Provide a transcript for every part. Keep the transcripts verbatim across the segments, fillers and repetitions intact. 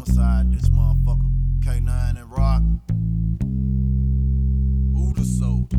Homicide, this motherfucker. K nine and Rock. Who the soldiers?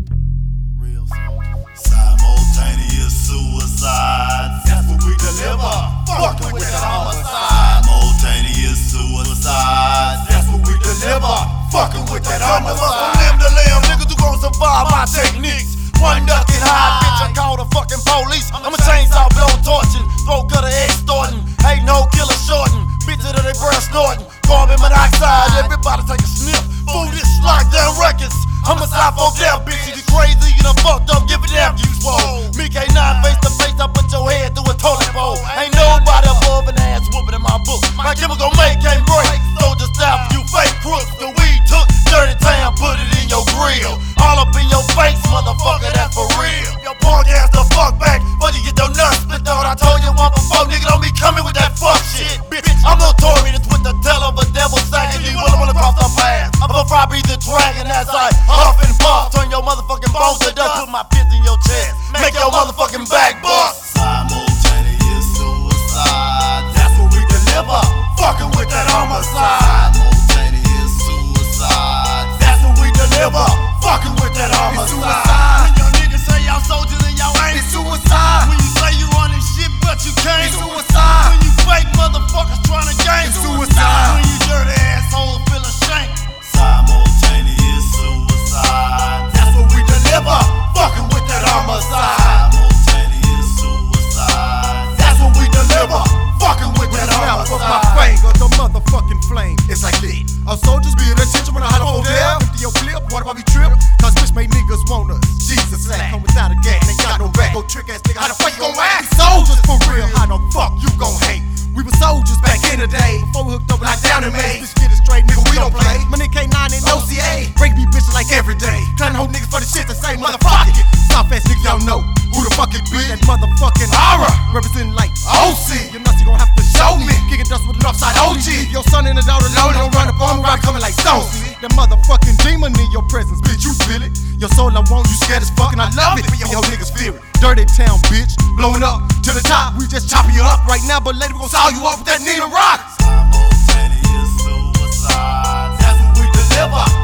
Real soldiers. Simultaneous suicides. That's what we deliver. Fucking with that homicide. Simultaneous suicides. That's what we deliver. Fucking with that homicide. From limb to limb, niggas who gon' survive my techniques. One duck and hide, bitch, I call the fucking police. I'm a chainsaw blow torching, throat cutter extorting, hating hoe killer shorting, bitches to they breath snorting, carbon monoxide, everybody take a sniff. Fool this lockdown records. Homicide for death, bitch, you crazy, you done fucked up, give it damn you swole. Me K nine face to face, I put your head through a toilet bowl. Ain't nobody above an ass whooping in my book. My chemical make can't break, soldier style for you fake crooks. The weed took, dirty town, put it in your grill. All up in your face, motherfucker, that's for real. Your punk ass the fuck back, but you get your nuts split out. I told you one before, nigga, don't be coming with that fuck shit. Bitch, I'm notorious with the tail of a devil sagging. You wanna wanna cross the path. I'm a fry be the dragon as I huff and puff. Turn your motherfucking bones to dust, put my fist in your chest. Make your motherfucking back bust. Simultaneous suicides. That's what we deliver. Fucking with that homicide. Simultaneous suicides. That's what we deliver. Fucking with that homicide. When your niggas say y'all soldiers and y'all ain't. It's suicide. When you say you running shit but you can't. It's suicide. When you fake motherfuckers trying to gang. It's suicide. When you dirty assholes feel ashamed. Simultaneous suicides. That's what we deliver. Fucking with that homicide. Simultaneous suicides. That's what we deliver. Fucking with that homicide. My finger, the motherfucking flame. It's like lit. Our soldiers be in attention when I hide over there. Empty your clip, what about we trip? Cause bitch made niggas want us. Jesus slack, come without a gas, ain't got no back. Go trick ass nigga, how the fuck you gon' act? Soldiers for real, how the fuck you gon' hate? We were soldiers back in the day. Before we hooked up like down in May. Bitch get it straight, nigga, we don't play. My nigga K nine in O C A. Break me bitches like every day. Trying to hold niggas for the shit to say, motherfuck it. Soft ass niggas, y'all know who the fuck it be. That motherfucking aura. Representing like O C. Your nuts, you gon' have to show me. Kicking dust with an upside O G. Your son and a daughter loaded, don't run up on me, right coming like stones. That motherfucking demon in your presence, bitch, you feel it. Your soul I want, you scared as fuck, and I love it. Yo niggas fear it. Dirty town, bitch, blowing up to the top. We just chop you up right now, but later we gon' saw you up with that Nina Rock. Simultaneous suicides. That's what we deliver.